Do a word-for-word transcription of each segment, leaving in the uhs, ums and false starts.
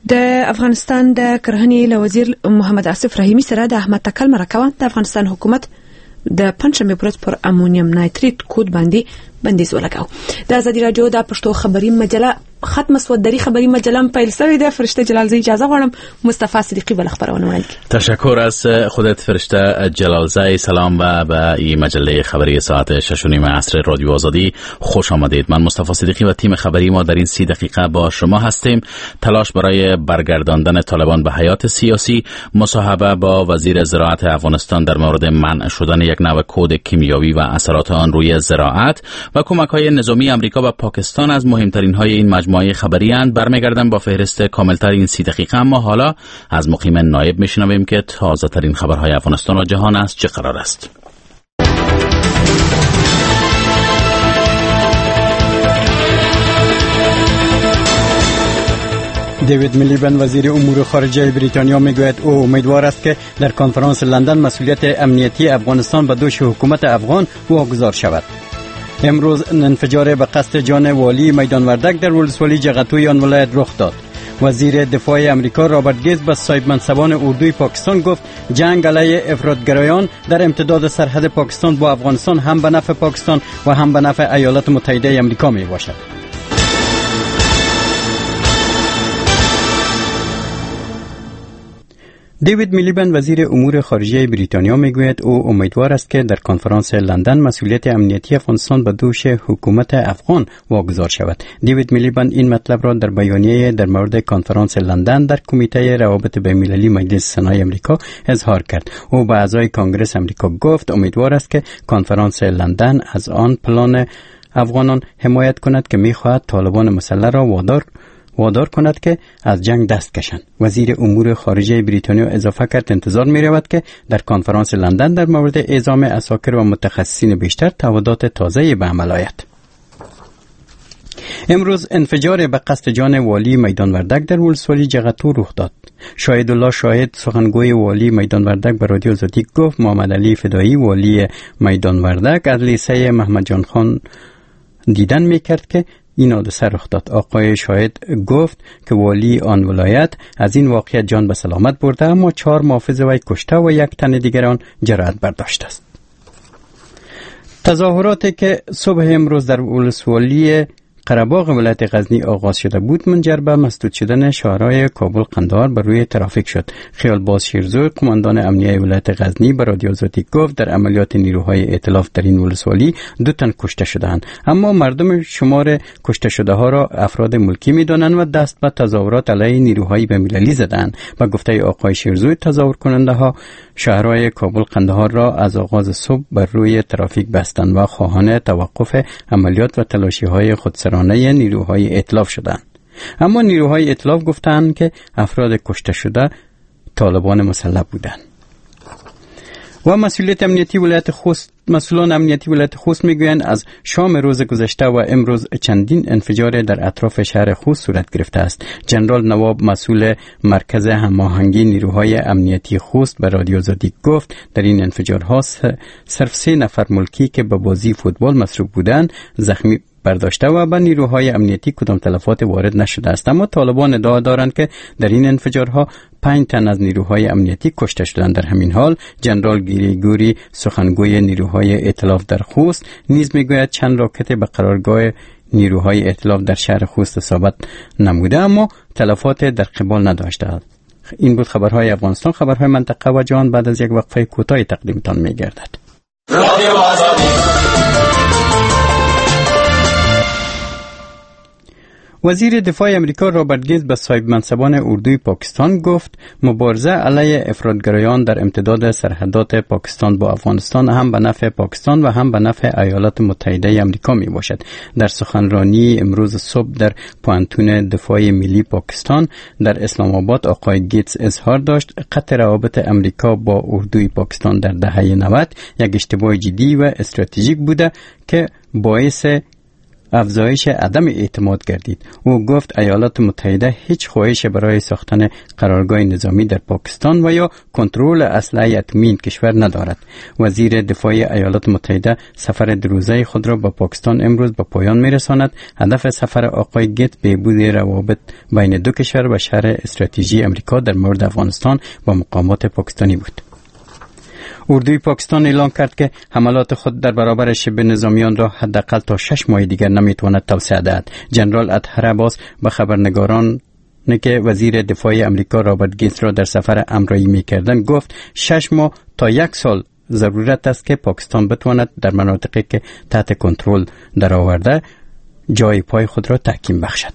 د افغانستان د کرهنې وزیر محمد آصف رحیمی سره د احمد تکل مرکه د افغانستان حکومت د پنځمه پروت پر امونیم نایتریت کود باندې بندیز ولګاو. د ازادي رادیو د پښتو خبري مجله ختم سودري خبری مجله پیل شوی ده. فرشته جلالزی اجازه غواړم مصطفی صدیقی بل خبرونه وکړي. تشکر از خودت فرشته جلالزی. سلام و به این مجله خبری ساعت شش و نیم عصر رادیو آزادی خوش آمدید. من مصطفی صدیقی و تیم خبری ما در این سی دقیقه با شما هستیم. تلاش برای برگرداندن طالبان به حیات سیاسی، مصاحبه با وزیر زراعت افغانستان در مورد منع شدن یک نوع کود کیمیایی و اثرات آن روی زراعت و کمک‌های نظامی آمریکا و پاکستان از مهمترین های این مجموعه خبری اند. برمیگردم با فهرست کاملتر این سی دقیقه، اما حالا از مقیم نایب میشنویم که تازه ترین خبرهای افغانستان و جهان است چه قرار است. دیوید میلیبند وزیر امور خارجه بریتانیا میگوید او امیدوار است که در کنفرانس لندن مسئولیت امنیتی افغانستان به دوش حکومت افغان واگذار شود. امروز انفجار به قصد جان والی میدان وردک در ولسوالی جغتوی آن ولایت رخ داد. وزیر دفاع امریکا رابرت گیتس به صاحب منصبان اردوی پاکستان گفت جنگ علیه افراطگرایان در امتداد سرحد پاکستان با افغانستان هم به نفع پاکستان و هم به نفع ایالات متحده امریکا می باشد. دیوید میلیبند وزیر امور خارجه بریتانیا میگوید او امیدوار است که در کنفرانس لندن مسئولیت امنیتی افغانستان به دوش حکومت افغان واگذار شود. دیوید میلیبند این مطلب را در بیانیه در مورد کنفرانس لندن در کمیته روابط بین‌المللی مجلس سنای امریکا اظهار کرد. او به اعضای کنگره امریکا گفت امیدوار است که کنفرانس لندن از آن پلان افغانان حمایت کند که می‌خواهد طالبان مسلح را وادار وادار کند که از جنگ دست کشند. وزیر امور خارجه بریتانیا اضافه کرد انتظار می رود که در کنفرانس لندن در مورد اعزام عساکر و متخصصین بیشتر تعهدات تازه‌ای به عمل آید. امروز انفجار به قصد جان والی میدان وردک در ولسوالی جغتو رخ داد. شاهد الله شاهد سخنگوی والی میدان وردک به رادیو آزادی گفت محمد علی فدایی والی میدان وردک از لیسه محمد جان خان دیدن می کرد که این حادثه رخ داد. آقای شاهد گفت که والی آن ولایت از این واقعیت جان به سلامت برده، اما چهار محافظ وی کشته و یک تن دیگر آن جراحت برداشته است. تظاهراتی که صبح امروز در ولسوالی قره‌باغ ولایت غزنی آغاز شده بود منجر به مسدود شدن شهرهای کابل قندهار بر روی ترافیک شد. خیالباز شیرزو قماندان امنیه ولایت غزنی به رادیو آزادی گفت در عملیات نیروهای ائتلاف در این ولسوالی دو تن کشته شدند، اما مردم شمار کشته شده ها را افراد ملکی می‌دانند و دست به تظاهرات علیه نیروهای بین‌المللی زدند. با گفته آقای شیرزو تظاهر کننده ها شهرهای کابل قندهار را از آغاز صبح بر روی ترافیک بستند و خواهان توقف عملیات و تلاشی‌های خودسرانه نیروهای ائتلاف شدند. اما نیروهای ائتلاف گفتند که افراد کشته شده طالبان مسلح بودند. و مسئولیت امنیتی ولایت خوست مسئولان امنیتی ولایت خوست میگویند از شام روز گذشته و امروز چندین انفجار در اطراف شهر خوست صورت گرفته است. جنرال نواب مسئول مرکز هماهنگی نیروهای امنیتی خوست به رادیو آزادی گفت در این انفجارها صرف سه نفر ملکی که به بازی فوتبال مصروف بودند زخمی برداشته و به نیروهای امنیتی کدام تلفات وارد نشده است، اما طالبان ادعا دارند که در این انفجارها پنج تن از نیروهای امنیتی کشته شدند. در همین حال جنرال گریگوری سخنگوی نیروهای ائتلاف در خوست نیز میگوید چند راکت به قرارگاه نیروهای ائتلاف در شهر خوست اصابت نموده اما تلفات در قبال نداشته. این بود خبرهای افغانستان. خبرهای منطقه و جهان بعد از یک وقفه کوتاه تقدیمتان میگردد. رادیو آزادی. وزیر دفاع امریکا رابرت گیتس به صاحب منصبان اردوی پاکستان گفت مبارزه علیه افراطگرایان در امتداد سرحدات پاکستان با افغانستان هم به نفع پاکستان و هم به نفع ایالات متحده امریکا می باشد. در سخنرانی امروز صبح در پوانتون دفاع ملی پاکستان در اسلام آباد آقای گیتس اظهار داشت قطع روابط امریکا با اردوی پاکستان در دهه نود یک اشتباه جدی و استراتژیک بوده که باعث افزایش عدم اعتماد گردید. او گفت ایالات متحده هیچ خواهش برای ساختن قرارگاه نظامی در پاکستان و یا کنترل اسلحه اتمی کشور ندارد. وزیر دفاع ایالات متحده سفر دو روزه خود را به پاکستان امروز به پایان میرساند. هدف سفر آقای گیت بهبود روابط بین دو کشور و شهر استراتژی امریکا در مورد افغانستان با مقامات پاکستانی بود. اردوی پاکستان اعلام کرد که حملات خود در برابر شبه نظامیان را حداقل تا شش ماه دیگر نمیتواند توسعه دهد. جنرال اطهر عباس به خبرنگاران که وزیر دفاع امریکا رابرت گیتس را در سفر امرایی می‌کردند گفت شش ماه تا یک سال ضرورت است که پاکستان بتواند در مناطقی که تحت کنترل درآورده جای پای خود را تحکیم بخشد.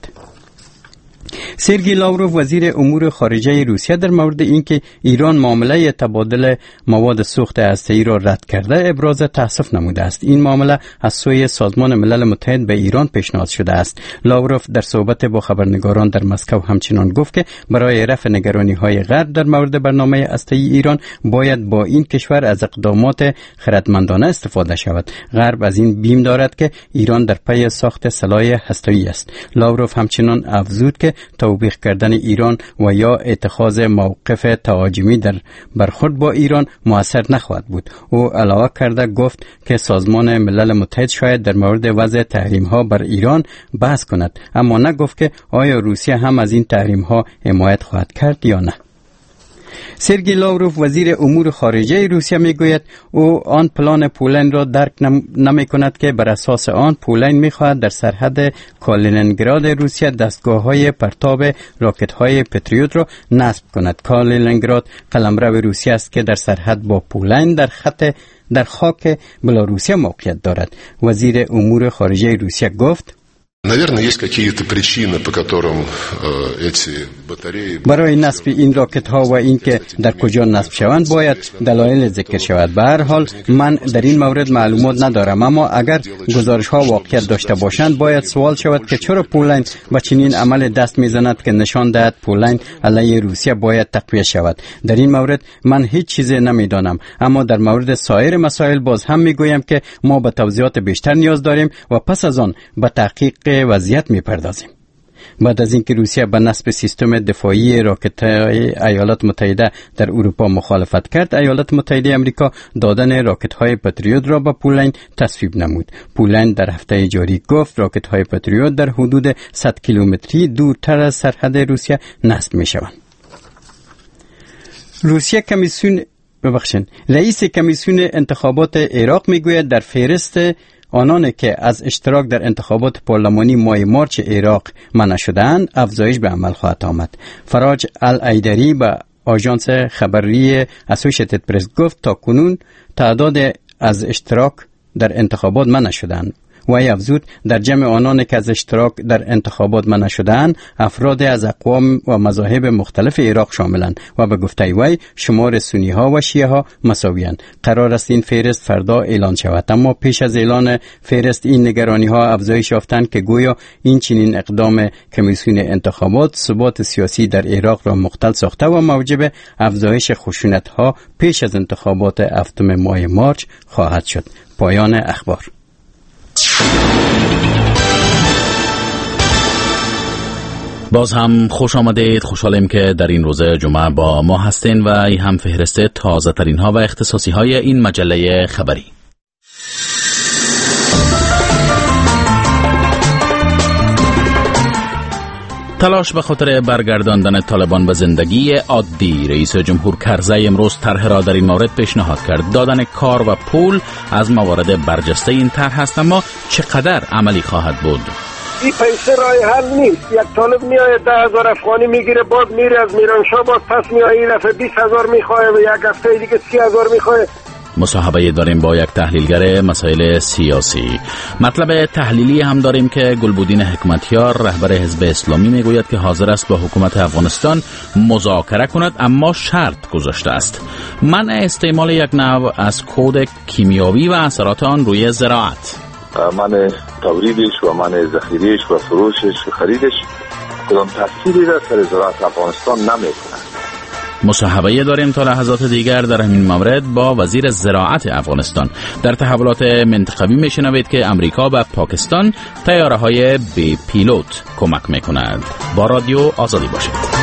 سرگئی لاوروف وزیر امور خارجه روسیه در مورد اینکه ایران معامله تبادل مواد سوخت هسته‌ای را رد کرده ابراز تأسف نموده است. این معامله از سوی سازمان ملل متحد به ایران پیشنهاد شده است. لاوروف در صحبت با خبرنگاران در مسکو همچنین گفت که برای رفع نگرانی‌های غرب در مورد برنامه هسته‌ای ایران باید با این کشور از اقدامات خردمندانه استفاده شود. غرب از این بیم دارد که ایران در پی ساخت سلاح هسته‌ای است. لاوروف همچنین افزود که توبیخ کردن ایران و یا اتخاذ موقف تهاجمی در برخورد با ایران مؤثر نخواهد بود. او علاوه کرده گفت که سازمان ملل متحد شاید در مورد وضع تحریم ها بر ایران بحث کند، اما نگفت که آیا روسیه هم از این تحریم ها حمایت خواهد کرد یا نه. سرگئی لاوروف وزیر امور خارجه روسیه میگوید او آن پلان پولند را درک نمی کند که بر اساس آن پولند میخواهد در سرحد کالینینگراد روسیه دستگاه های پرتاب راکت های پتریوت را نصب کند. کالینینگراد قلمرو روسیه است که در سرحد با پولند در خط در خاک بلاروسیه موقعیت دارد. وزیر امور خارجه روسیه گفت Наверное, есть какие-то причины, по которым э, эти батареи... برای نصب این راکت ها و اینکه در کجا نصب شوند باید دلایل ذکر شود. به هر حال من در این مورد معلومات ندارم، اما اگر گزارش ها واقعیت داشته باشند باید سوال شود که چرا پولند به چنین عمل دست میزند که نشان دهد پولند علیه روسیه باید تقویت شود. در این مورد من هیچ چیزی نمیدانم، اما در مورد سایر مسائل باز هم میگویم که ما به توضیحات بیشتر نیاز داریم و پس از آن به تحقیق وضعیت میپردازیم. بعد از اینکه روسیه به نصب سیستم دفاعی راکت‌های ایالات متحده در اروپا مخالفت کرد، ایالات متحده آمریکا دادن راکت‌های پتریوت را به پولند تصویب نمود. پولند در هفته جاری گفت راکت‌های پتریوت در حدود صد کیلومتری دورتر از سرحد روسیه نصب می‌شوند. روسیه کمیسیون ببخشید رئیس کمیسیون انتخابات عراق میگوید در فهرست آنانی که از اشتراک در انتخابات پارلمانی ماه مارچ عراق منع شدند افزایش به عمل خواهد آمد. فراج الایدری به آژانس خبری اسوسییتد پرس گفت تا کنون تعداد از اشتراک در انتخابات منع شدند. و افزود در جمع آنان که از اشتراک در انتخابات منع شدند افراد از اقوام و مذاهب مختلف عراق شاملند و به گفته وی شمار سنی ها و شیعه ها مساویند. قرار است این فهرست فردا اعلان شود، اما پیش از اعلان فهرست این نگرانی ها افزایش یافتند که گویا این چنین اقدام کمیسیون انتخابات ثبات سیاسی در عراق را مختل ساخته و موجب افزایش خشونت ها پیش از انتخابات هفتم ماه مارچ خواهد شد. پایان اخبار. باز هم خوش آمدید. خوشحالیم که در این روز جمعه با ما هستین و این هم فهرست تازه ترین ها و اختصاصی های این مجله خبری. تلاش به خاطر برگرداندن طالبان به زندگی عادی. رئیس جمهور کرزی امروز طرح را در این مورد پیشنهاد کرد. دادن کار و پول از موارد برجسته این طرح است، اما چقدر عملی خواهد بود؟ این پیسه راه حل نیست. یک طالب میآید ده هزار افغانی میگیره، باز میره از میرانشاه، باز پس میآید این دفعه بیست هزار میخواه و یک هفته دیگه سی هزار میخواه. مصاحبه داریم با یک تحلیلگر مسائل سیاسی. مطلب تحلیلی هم داریم که گلبودین حکمتیار رهبر حزب اسلامی میگوید که حاضر است با حکومت افغانستان مذاکره کند، اما شرط گذاشته است: منع استعمال یک نوع از کود کیمیاوی و اثرات آن روی زراعت. منع تولیدش و منع ذخیره‌اش و فروشش و خریدش کدام تأثیری را سر زراعت افغانستان نمی‌کند. مصاحبه داریم تا لحظات دیگر در همین مورد با وزیر زراعت افغانستان. در تحولات منطقوی میشنوید که امریکا و پاکستان طیاره‌های بی پیلوت کمک میکنند. با رادیو آزادی باشید.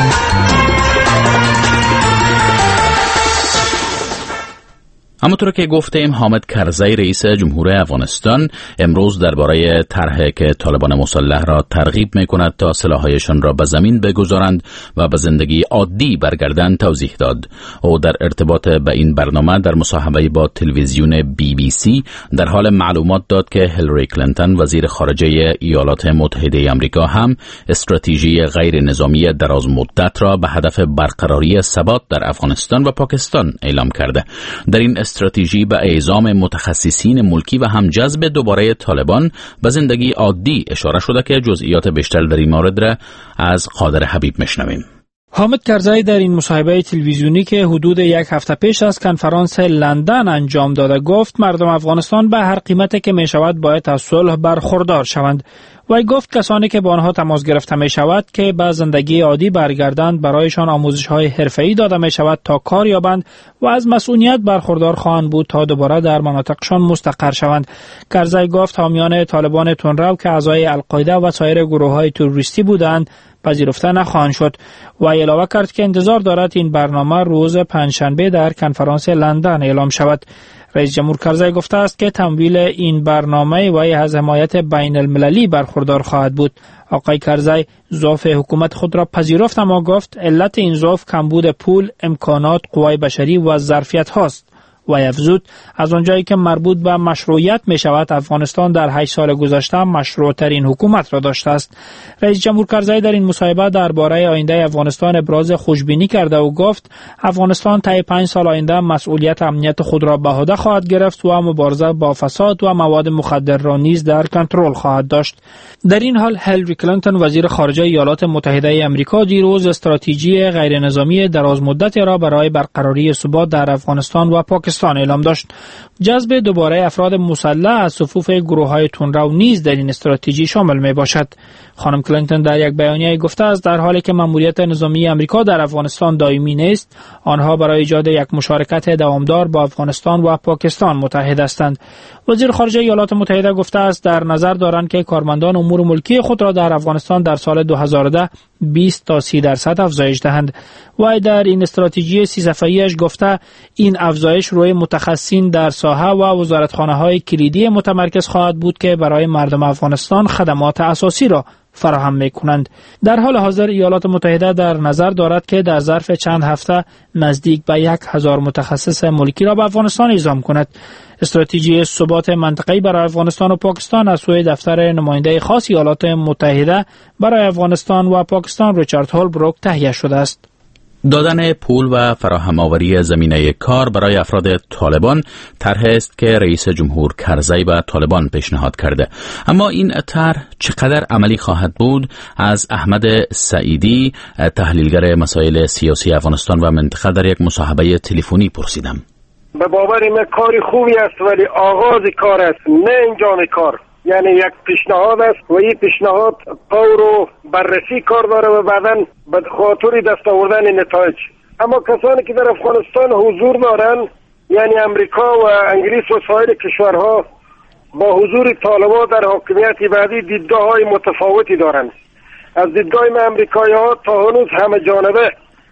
همونطور که گفتیم، حامد کرزی رئیس جمهور افغانستان امروز درباره طرحی که طالبان مسلح را ترغیب میکند تا سلاح‌هایشان را به زمین بگذارند و به زندگی عادی برگردند توضیح داد. او در ارتباط به این برنامه در مصاحبه با تلویزیون بی بی سی در حال معلومات داد که هیلاری کلینتون وزیر خارجه ایالات متحده آمریکا هم استراتژی غیر نظامی دراز مدت را به هدف برقراری ثبات در افغانستان و پاکستان اعلام کرده. در این استراتژی به اعزام متخصصین ملکی و هم جذب دوباره طالبان به زندگی عادی اشاره شده که جزئیات بیشتر در این مورد را از قادر حبیب میشنویم. حامد کرزی در این مصاحبه تلویزیونی که حدود یک هفته پیش از کنفرانس لندن انجام داده گفت مردم افغانستان به هر قیمتی که می شود باید از صلح برخوردار شوند. وی گفت کسانی که با آنها تماس گرفته می شود که به زندگی عادی برگردند برایشان آموزش های حرفه‌ای داده می شود تا کار یابند و از مسئولیت برخوردار خواهند بود تا دوباره در مناطقشان مستقر شوند. کرزی گفت حامیان طالبان تندرو که اعضای القاعده و سایر گروه‌های تروریستی بودند پذیرفته نخواهند شد و علاوه کرد که انتظار دارد این برنامه روز پنجشنبه در کنفرانس لندن اعلام شود. رئیس جمهور کرزی گفته است که تمویل این برنامه وی از حمایت بین المللی برخوردار خواهد بود. آقای کرزی ضعف حکومت خود را پذیرفت اما گفت علت این ضعف کمبود پول، امکانات، قوای بشری و ظرفیت هاست. و افزود از آنجایی که مربوط به مشروعیت می شود افغانستان در هشت سال گذشته مشروع ترین حکومت را داشته است. رئیس جمهور کرزی در این مصاحبه درباره آینده افغانستان ابراز خوشبینی کرده و گفت افغانستان طی پنج سال آینده مسئولیت امنیت خود را به عهده خواهد گرفت و مبارزه با فساد و مواد مخدر را نیز در کنترل خواهد داشت. در این حال هیلاری کلینتون وزیر خارجه ایالات متحده آمریکا دیروز استراتژی غیر نظامی دراز مدت را برای برقراری ثبات در افغانستان و پاکستان اعلام داشت. جذب دوباره افراد مسلح از صفوف گروه‌های تندرو نیز در این استراتژی شامل می باشد. خانم کلینتون در یک بیانیه گفته است در حالی که مأموریت نظامی آمریکا در افغانستان دائمی نیست، آنها برای ایجاد یک مشارکت دوامدار با افغانستان و پاکستان متحد هستند. وزیر خارجه ایالات متحده گفته است در نظر دارند که کارمندان امور ملکی خود را در افغانستان در سال دو هزار و ده بیست تا سی درصد افزایش دهند. و در این استراتژی سی صفحه‌ایش گفته این افزایش روی متخصصین در ساحه و وزارتخانه‌های کلیدی متمرکز خواهد بود که برای مردم افغانستان خدمات اساسی را فراهم می‌کنند. در حال حاضر ایالات متحده در نظر دارد که در ظرف چند هفته نزدیک به یک هزار متخصص ملکی را به افغانستان اعزام کند. استراتژی ثبات منطقه‌ای برای افغانستان و پاکستان از سوی دفتر نماینده خاص ایالات متحده برای افغانستان و پاکستان ریچارد هولبروک تهیه شده است. دادن پول و فراهم آوری زمینه کار برای افراد طالبان طرحی است که رئیس جمهور کرزی به طالبان پیشنهاد کرده. اما این طرح چقدر عملی خواهد بود؟ از احمد سعیدی تحلیلگر مسائل سیاسی افغانستان و منطقه در یک مصاحبه تلفنی پرسیدم. به باور من کاری خوبی است ولی آغاز کار است نه انجام کار. یعنی یک پیشنهاد است و این پیشنهاد طور و بررسی کار داره و بعداً به خاطر دست آوردن نتایج. اما کسانی که در افغانستان حضور دارن یعنی امریکا و انگلیس و سایر کشورها با حضور طالبان در حاکمیت بعدی دیدگاه‌های متفاوتی دارند. از دیدگاه امریکایی‌ها تا هنوز همه جانبه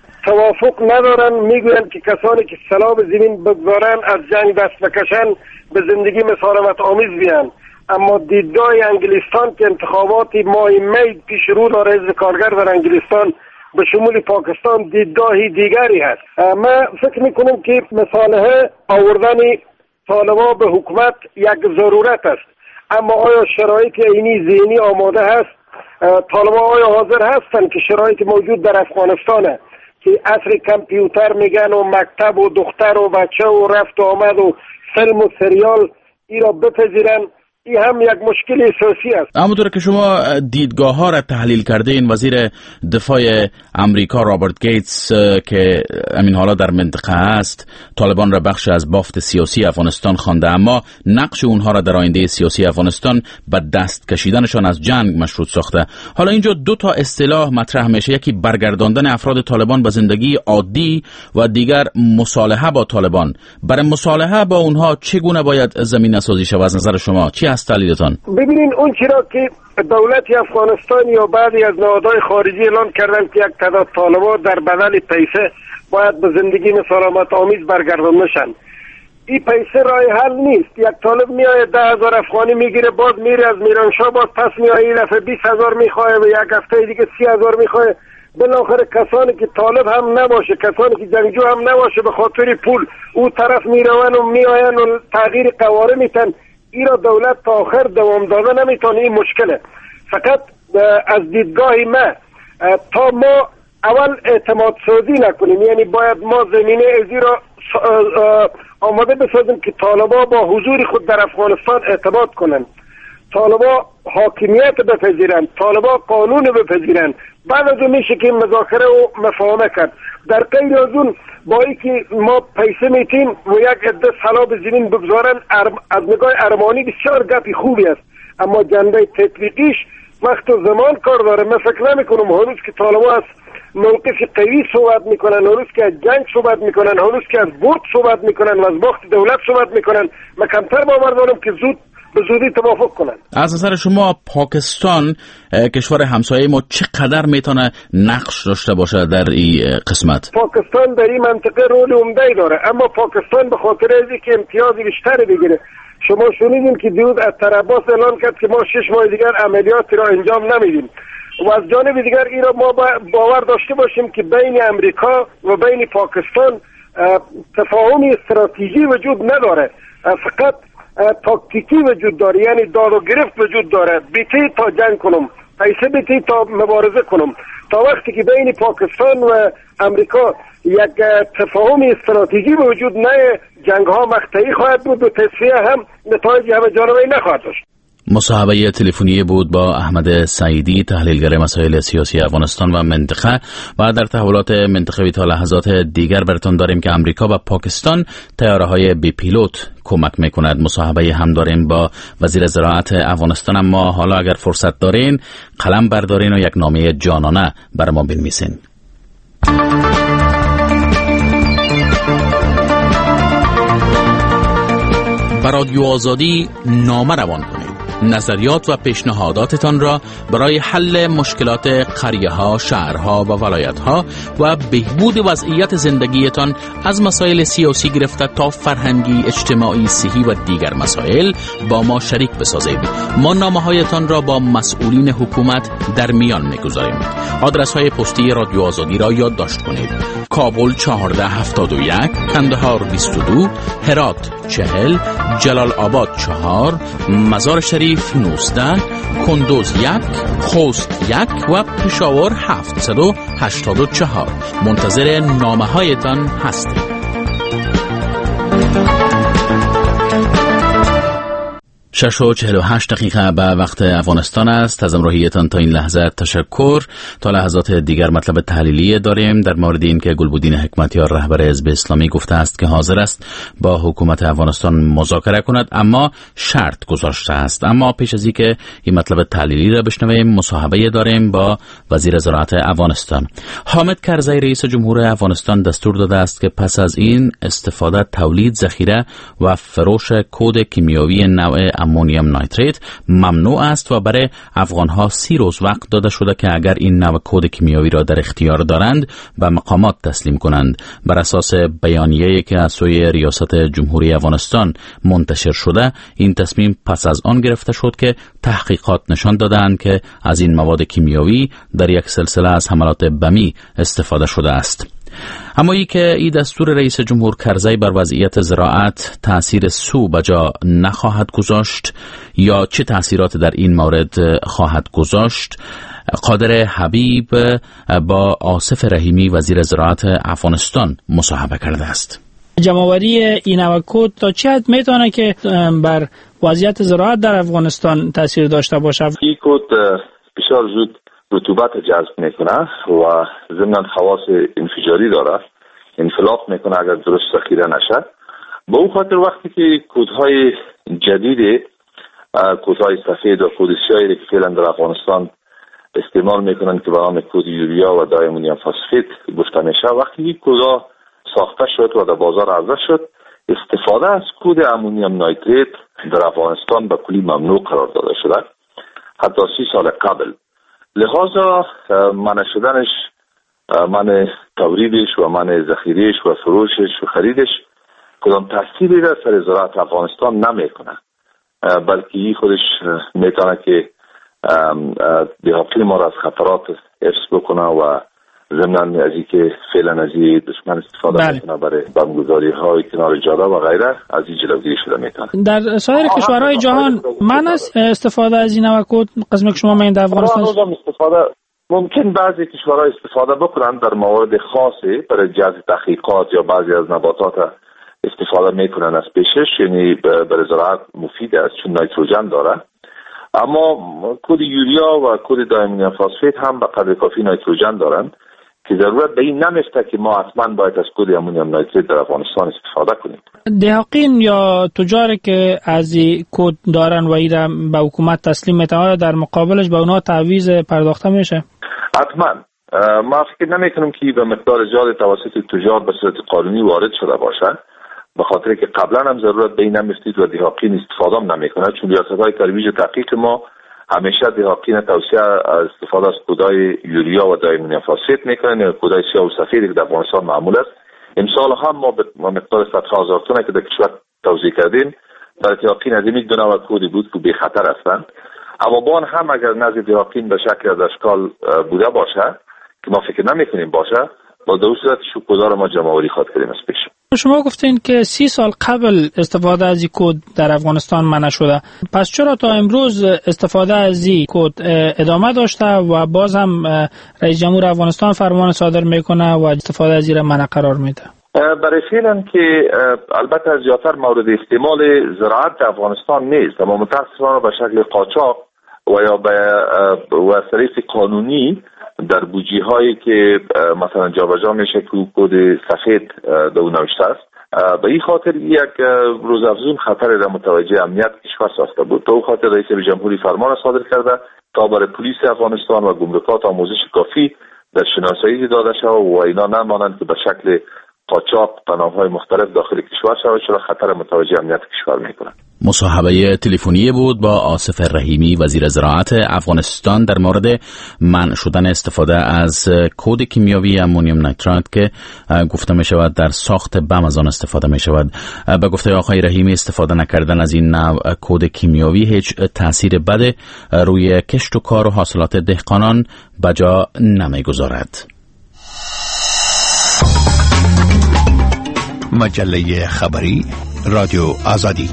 توافق ندارن، میگویند که کسانی که سلاح به زمین بگذارن از جنگ دست بکشن به زندگی مسالمت آمیز بیان. اما دیدگاه انگلستان که انتخابات ماه می پیش رو داره حزب کارگر در انگلستان به شمول پاکستان دیدگاهی دیگری هست. من فکر میکنم که مصالحه آوردن طالبان به حکومت یک ضرورت است، اما آیا شرایط اینی ذهنی آماده هست؟ طالبان آیا حاضر هستند که شرایط موجود در افغانستانه که عصر کامپیوتر میگن و مکتب و دختر و بچه و رفت و آمد و فیلم و سریال ای را بپذیرن این هم یک مشکل اساسی است. همونطور که شما دیدگاه ها را تحلیل کردین، وزیر دفاع امریکا رابرت گیتس که همین حالا در منطقه است طالبان را بخش از بافت سیاسی افغانستان خوانده، اما نقش اونها را در آینده سیاسی افغانستان به دست کشیدنشان از جنگ مشروط ساخته. حالا اینجا دو تا اصطلاح مطرح میشه، یکی برگرداندن افراد طالبان به زندگی عادی و دیگر مصالحه با طالبان. برای مصالحه با اونها چگونه باید زمینه سازی شود از نظر شما؟ چی هست دلیلتان؟ ببینین اون چرا که دولت افغانستان یا بعضی از نهادهای خارجی اعلان کردن که یک تعداد طالبان در بدل پیسه باید به زندگی مسالمت آمیز برگردانده شن. این پیسه راه حل نیست. یک طالب میآید ده هزار افغانی میگیره، باز میره از میرانشاه، باز پس میآید این دفعه بیست هزار میخواه و یک هفته دیگه سی هزار میخواه. بالاخره کسانی که طالب هم نباشه، کسانی که جنگجو هم نباشه، به خاطر پول او طرف میرون و میآین و تغییر قواره میتن. این را دولت تا آخر دوام داده نمیتونه. این مشکله. فقط از دیدگاه ما تا ما اول اعتماد سازی نکنیم، یعنی باید ما زمینه ازی را آماده بسازیم که طالبا با حضور خود در افغانستان اعتماد کنند، طالبا حاکمیت بپذیرند، طالبا قانون بپذیرند. بعد از اون میشه که مذاکره و مفاهمه کرد. در غیر از اون با اینکه ما پیسه میتیم و یک عده سلا به زمین بگذارن، از نگاه ارمانی بسیار گپی خوبی است، اما جنبه تطبیقیش وقت و زمان کار داره. من فکر نمیکنم هنوز که طالبا از موقف قوی صحبت میکنن، هنوز که از جنگ صحبت میکنن، هنوز که از برد صحبت میکنن و از باخت دولت صحبت میکنن، من کمتر باور دارم که زود به زودی توافق کنن. از نظر شما پاکستان کشور همسایه ما چقدر میتونه نقش داشته باشه در این قسمت؟ پاکستان در این منطقه رول عمده‌ای داره، اما پاکستان به خاطر اینکه که امتیاز بیشتری بگیره. شما شنیدین که دیروز از عباس اعلان کرد که ما شش ماه دیگر عملیاتی را انجام نمیدیم و از جانب دیگر این را ما باور داشته باشیم که بین امریکا و بین پاکستان تفاهمی استراتژی وجود نداره، فقط تاکتیکی وجود داره، یعنی داد و گرفت وجود داره. بیتی تا جنگ کنم، پیسه بیتی تا مبارزه کنم. تا وقتی که بین پاکستان و امریکا یک تفاهم استراتژی وجود نه، جنگ ها مقطعی خواهد بود و تصفیه هم نتایج همه جانبه‌ای نخواهد داشت. مصاحبه تلفنی بود با احمد سعیدی، تحلیلگر مسائل سیاسی افغانستان و منطقه. و در تحولات منطقوی تا لحظات دیگر براتون داریم که امریکا و پاکستان طیاره‌های بی پیلوت کمک میکند. مصاحبه هم داریم با وزیر زراعت افغانستان. اما حالا اگر فرصت دارین قلم بردارین و یک نامه جانانه بر ما بنویسین. برای رادیو آزادی نامه روان کنید. نظریات و پیشنهاداتتان را برای حل مشکلات قریه‌ها، شهرها و ولایت‌ها و بهبود وضعیت زندگیتان از مسائل سیاسی گرفته تا فرهنگی، اجتماعی، صحی و دیگر مسائل با ما شریک بسازید. ما نامه‌هایتان را با مسئولین حکومت در میان می‌گذاریم. آدرس‌های پستی رادیو آزادی را یادداشت کنید: کابل چهارده هفتاد و یک، کندهار بیست و دو، هرات چهل، جلال آباد چهار، مزار شریف نوزده، کندوز یک، خوست یک و پشاور هفتصد و هشتاد و چهار. منتظر نامه هایتان هستیم. شش و چهل و هشت دقیقه به وقت افغانستان است. از همراهیتان تا این لحظه تشکر. تا لحظات دیگر مطلب تحلیلی داریم در مورد این که گلبدین حکمتیار رهبر حزب اسلامی گفته است که حاضر است با حکومت افغانستان مذاکره کند، اما شرط گذاشته است. اما پیش از اینکه این مطلب تحلیلی را بشنویم مصاحبه داریم با وزیر زراعت افغانستان. حامد کرزی رئیس جمهور افغانستان دستور داده است که پس از این استفاده، تولید، ذخیره و فروش کود کیمیاوی نوع امونیم نایتریت ممنوع است و برای افغانها سی روز وقت داده شده که اگر این نوع کود کیمیاوی را در اختیار دارند به مقامات تسلیم کنند. بر اساس بیانیه‌ای که از سوی ریاست جمهوری افغانستان منتشر شده، این تصمیم پس از آن گرفته شد که تحقیقات نشان دادند که از این مواد کیمیاوی در یک سلسله از حملات بمی استفاده شده است. اما ای که این دستور رئیس جمهور کرزی بر وضعیت زراعت تأثیر سو بجا نخواهد گذاشت یا چه تأثیرات در این مورد خواهد گذاشت، قادر حبیب با آصف رحیمی وزیر زراعت افغانستان مصاحبه کرده است. جمع‌آوری این نوع کود تا چه حد میتونه که بر وضعیت زراعت در افغانستان تاثیر داشته باشه؟ این کود بسیار زود رطوبت جذب میکنه و ضمن خواص انفجاری داره، انفلاق میکنه اگر درست ذخیره نشه. به اون خاطر وقتی که کودهای جدید، کودهای سفید و کود سیاهی که فعلا در افغانستان استعمال میکنن که به نام کود یوریا و دای امونیم فسفید گفته میشه، وقتی این کودها ساخته شد و در بازار عرضه شد، استفاده از کود امونیم نیتریت در افغانستان به کلی ممنوع قرار داده شده، حتی سی سال قبل. لحاظا منع شدنش، منع تولیدش و منع ذخیرهش و فروشش و خریدش کدام تأثیری در سر زراعت افغانستان نمیکنه، بلکه این خودش میتونه که دیهاتی ما را از خطرات حفظ بکنه و ضمن از این که فعلا از این دشمن استفاده بله. میکنه برای بمبگذاری های کنار جاده و غیره، از این جلوگیری شده میتونه. در سایر کشورهای جهان من از استفاده از این نوع کود قسم که شما میگین در افغانستان استفاده ممکن بعضی کشورها استفاده بکنن در موارد خاصی برای جهت تحقیقات یا بعضی از نباتات استفاده میکنن از پیشش، یعنی برای زراعت مفید است چون نیتروژن داره. اما کود یوریا و کود دای امونیم فسفید هم به قدر کافی نیتروژن دارن که ضرورت به این نمیفته که ما حتما باید از کود امونیم نیتریت در افغانستان استفاده کنیم. دهقین یا تجاری که از این کود دارن و این به حکومت تسلیم میتونه، در مقابلش به اونها تعویض پرداخته میشه؟ حتما. ما فکر نمیکنم که به مقدار زیاد توسط تجار به صورت قانونی وارد شده باشه، به خاطر که قبلا هم ضرورت به این نمیفتید و دهقین استفاده هم نمیکنه، چون ریاست‌های ترویج تحقیق ما همیشه دهقین توصیه استفاده از کودای یوریا و دای امونیم فسفید میکنن یا کودای سیاه و سفیدی که در افغانستان معمول است. امسال هم ما به مقدار صدها هزار تن که در کشور توزیع کردیم برای دهقین از این دو نوع کودی بود که بی خطر هستند. عوابان هم اگر نزد دهقین به شکل از اشکال بوده باشه که ما فکر نمیکنیم باشه، با در صورت شکودار ما جمع‌آوری خواهد کردیم از پیش. شما گفتین که سی سال قبل استفاده از این کود در افغانستان منع شده، پس چرا تا امروز استفاده از این کود ادامه داشته و باز هم رئیس جمهور افغانستان فرمان صادر میکنه و استفاده از این را منع قرار میده؟ برای فعلا که البته از زیادتر مورد استعمال زراعت در افغانستان نیست، اما متاسفانه به شکل قاچاق و یا به وسیله قانونی در بودجه هایی که مثلا جابجا میشه که کد سفید دو نوشته است. به این خاطر یک روزافزون خطر را متوجه امنیت کشور ساخته بود. به این خاطر رئیس جمهوری فرمان صادر کرده تا برای پلیس افغانستان و گمرکات آموزش کافی در شناسایی داده شود و اینا نمانند که به شکل قاچاق پناه‌های مختلف داخل کشور شود، چرا خطر متوجه امنیت کشور میکنه. مصاحبه تلفنی بود با آصف رحیمی وزیر زراعت افغانستان در مورد منع شدن استفاده از کود کیمیاوی امونیم نیتریت که گفته می شود در ساخت بم از آن استفاده می شود. به گفته آقای رحیمی استفاده نکردن از این نوع کود کیمیاوی هیچ تاثیر بد روی کشت و کار و حاصلات دهقانان بجا نمی گذارد. مجله خبری رادیو آزادی.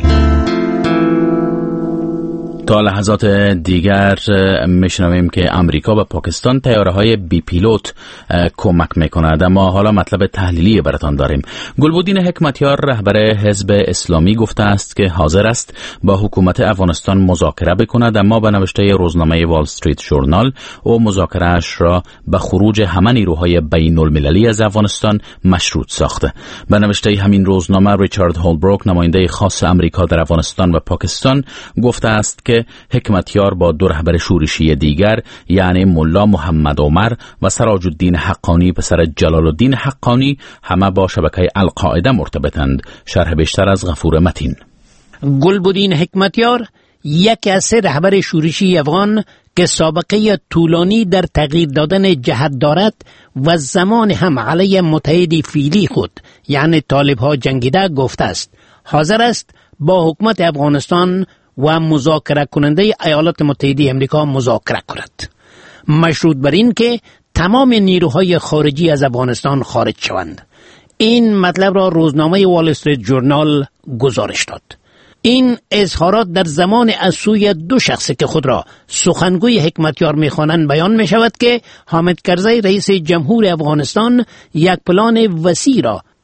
تا لحظات دیگر میشنویم که امریکا به پاکستان طیاره‌های بی پیلوت کمک میکند، اما حالا مطلب تحلیلی براتان داریم. گلبدین حکمتیار رهبر حزب اسلامی گفته است که حاضر است با حکومت افغانستان مذاکره بکند، اما به نوشته روزنامه وال استریت ژورنال او مذاکره‌اش را به خروج همه نیروهای بین المللی از افغانستان مشروط ساخته. به نوشته همین روزنامه ریچارد هولبروک نماینده خاص امریکا در افغانستان و پاکستان گفته است که حکمتیار با دو رهبر شورشی دیگر یعنی ملا محمد عمر و سراج الدین حقانی پسر جلال الدین حقانی همه با شبکه القاعده مرتبطند. شرح بیشتر از غفور متین. گلبدین حکمتیار یکی از سه رهبر شورشی افغان که سابقه طولانی در تغییر دادن جهت دارد و زمان هم علیه متحد فیلی خود یعنی طالب ها جنگیده گفته است حاضر است با حکومت افغانستان و مذاکره کننده ایالات متحده آمریکا مذاکره کند، مشروط بر این که تمام نیروهای خارجی از افغانستان خارج شوند. این مطلب را روزنامه وال استریت ژورنال گزارش داد. این اظهارات در زمان از سوی دو شخص که خود را سخنگوی حکمتیار می‌خوانند بیان می‌شود که حامد کرزی رئیس جمهور افغانستان یک پلان وسیع را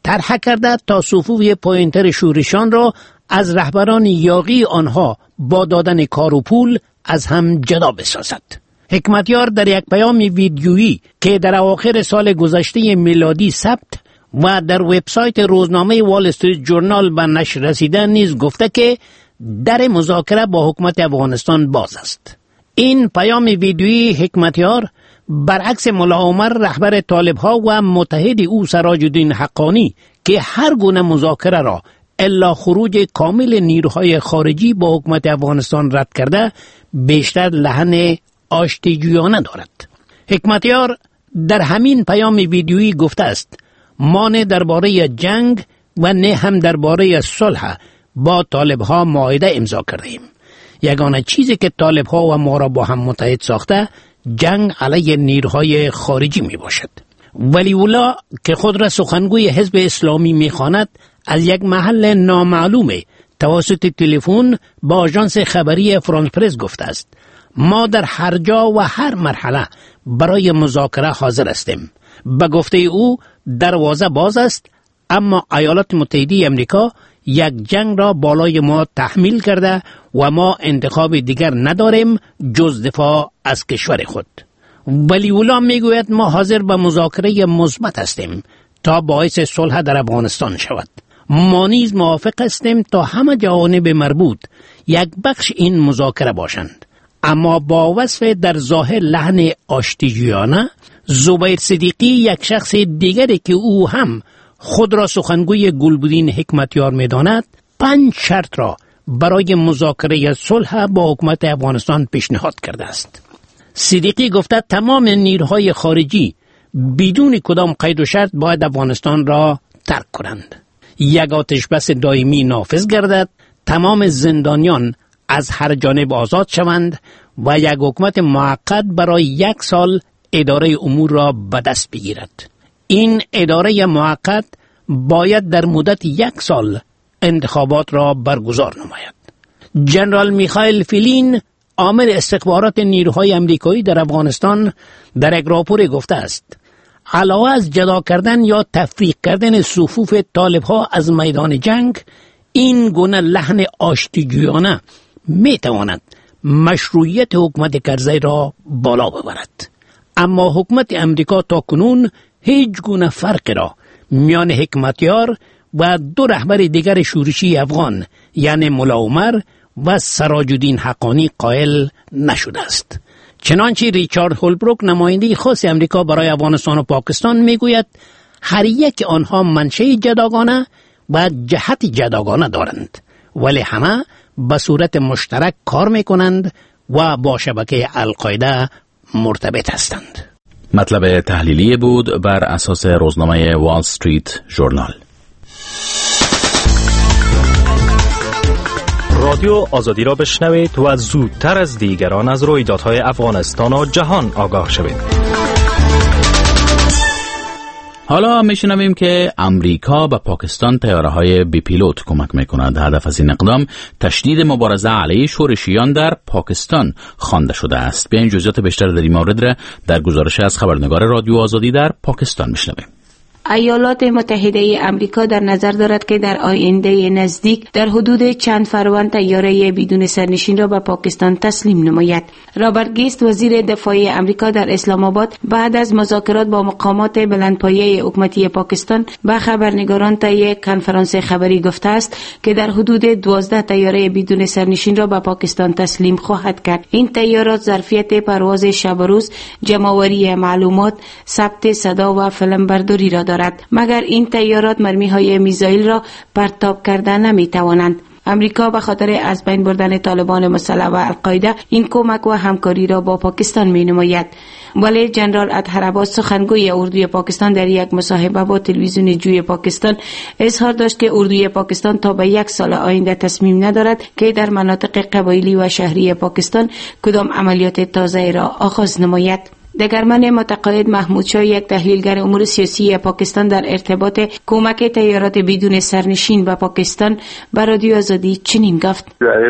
طرح کرده تا صفوف پایین‌تر شورشیان را از رهبران یاغی آنها با دادن کار و پول از هم جدا بسازد. حکمتیار در یک پیام ویدیویی که در اواخر سال گذشته میلادی ثبت و در وبسایت روزنامه وال استریت جورنال به نشر رسیده نیز گفته که در مذاکره با حکومت افغانستان باز است. این پیام ویدیویی حکمتیار برعکس ملا عمر رهبر طالب‌ها و متحد او سراج الدین حقانی که هر گونه مذاکره را الا خروج کامل نیروهای خارجی با حکومت افغانستان رد کرده بیشتر لحن آشتیجویانه دارد. حکمتیار در همین پیام ویدیویی گفته است ما نه درباره جنگ و نه هم درباره صلح با طالب‌ها معاهده امضا کردیم. یگانه چیزی که طالب‌ها و ما را با هم متحد ساخته جنگ علیه نیروهای خارجی می باشد. ولی اولا که خود را سخنگوی حزب اسلامی می خواند از یک محل نامعلوم توسط تلفن با آژانس خبری فرانس پرس گفته است ما در هر جا و هر مرحله برای مذاکره حاضر هستیم. به گفته او دروازه باز است، اما ایالات متحده امریکا یک جنگ را بالای ما تحمیل کرده و ما انتخاب دیگر نداریم جز دفاع از کشور خود. ولی اولا میگوید ما حاضر به مذاکره مثبت هستیم تا باعث صلح در افغانستان شود. ما نیز موافق هستیم تا همه جوانب مربوط یک بخش این مذاکره باشند، اما با وصف در ظاهر لحن آشتیجویانه زبیر صدیقی یک شخص دیگری که او هم خود را سخنگوی گلبدین حکمتیار می‌داند پنج شرط را برای مذاکره صلح با حکومت افغانستان پیشنهاد کرده است. صدیقی گفته تمام نیروهای خارجی بدون کدام قید و شرط باید افغانستان را ترک کنند. یک آتش بس دائمی نافذ گردد، تمام زندانیان از هر جانب آزاد شوند و یک حکومت موقت برای یک سال اداره امور را به دست بگیرد. این اداره موقت باید در مدت یک سال انتخابات را برگزار نماید. جنرال میخائیل فیلین آمر استخبارات نیروهای امریکایی در افغانستان در یک راپور گفته است علاوه از جدا کردن یا تفریق کردن صفوف طالب‌ها از میدان جنگ، این گونه لحن آشتیجویانه می تواند مشروعیت حکومت کرزی را بالا ببرد. اما حکومت امریکا تا کنون هیچ گونه فرق را میان حکمتیار و دو رهبر دیگر شورشی افغان یعنی ملا عمر و سراج الدین حقانی قائل نشده است. چنانچه ریچارد هولبروک نماینده خاص امریکا برای افغانستان و پاکستان میگوید هر یک آنها منشأ جداگانه و جهت جداگانه دارند، ولی همه به صورت مشترک کار میکنند و با شبکه القاعده مرتبط هستند. مطلب تحلیلی بود بر اساس روزنامه وال استریت ژورنال. رادیو آزادی را بشنوید و زودتر از دیگران از رویدادهای افغانستان و جهان آگاه شوید. حالا میشنویم که امریکا به پاکستان طیاره‌های بی پیلوت کمک میکند. هدف از این اقدام تشدید مبارزه علیه شورشیان در پاکستان خوانده شده است. بیاین جزئیات بیشتر در این مورد را در گزارش از خبرنگار رادیو آزادی در پاکستان میشنویم. ایالات متحده امریکا در نظر دارد که در آینده نزدیک در حدود چند فروند طیاره بدون سرنشین را به پاکستان تسلیم نماید. رابرت گیست وزیر دفاع امریکا در اسلام آباد بعد از مذاکرات با مقامات بلندپایه حکومتی پاکستان به خبرنگاران طی یک کنفرانس خبری گفته است که در حدود دوازده طیاره بدون سرنشین را به پاکستان تسلیم خواهد کرد. این طیارات ظرفیت پرواز شب و روز، جمع‌آوری معلومات، ثبت صدا و فیلمبرداری را دارد. مگر این طیارات مرمی‌های میزایل را پرتاب کرده نمی‌توانند. امریکا به خاطر از بین بردن طالبان مسلح و القاعده این کمک و همکاری را با پاکستان می‌نماید. ولی جنرال اطهر عباس سخنگوی اردوی پاکستان در یک مصاحبه با تلویزیون جوی پاکستان اظهار داشت که اردوی پاکستان تا به یک سال آینده تصمیم ندارد که در مناطق قبایلی و شهری پاکستان کدام عملیات تازه را آغاز نماید. دگرمان متقاعد محمود شاه، یک تحلیلگر امور سیاسی پاکستان، در ارتباط کمک تیارات بدون سرنشین به پاکستان به رادیو آزادی چنین گفت: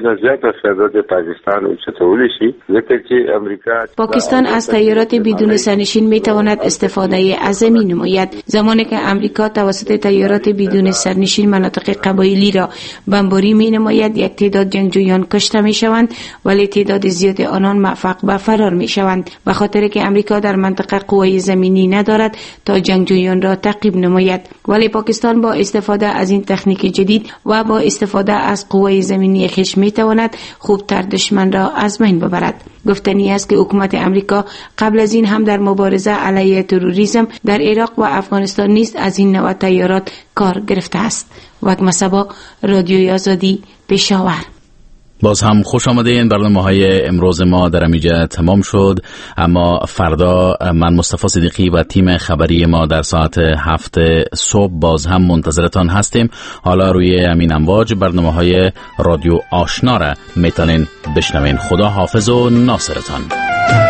پاکستان از تیارات بدون سرنشین می تواند استفاده عظیمی نماید. زمانی که امریکا توسط تیارات بدون سرنشین مناطق قبایلی را بمباری می نماید، یک تعداد جنگجویان کشته می شوند ولی تعداد زیاد آنان موفق به فرار می شوند، به خاطر که امریکا در منطقه قوای زمینی ندارد تا جنگجویان را تعقیب نماید. ولی پاکستان با استفاده از این تکنیک جدید و با استفاده از قوای زمینی خویش می تواند خوبتر دشمن را از بین ببرد. گفتنی است که حکومت امریکا قبل از این هم در مبارزه علیه تروریسم در عراق و افغانستان نیز از این نوع تیارات کار گرفته است. وگما صبا، رادیوی آزادی، پشاور. باز هم خوش آمدین. برنامه های امروز ما در اینجا تمام شد، اما فردا من مصطفی صدیقی و تیم خبری ما در ساعت هفت صبح باز هم منتظرتان هستیم. حالا روی امین امواج برنامه های رادیو آشنا را میتونین بشنوین. خدا حافظ و ناصرتان.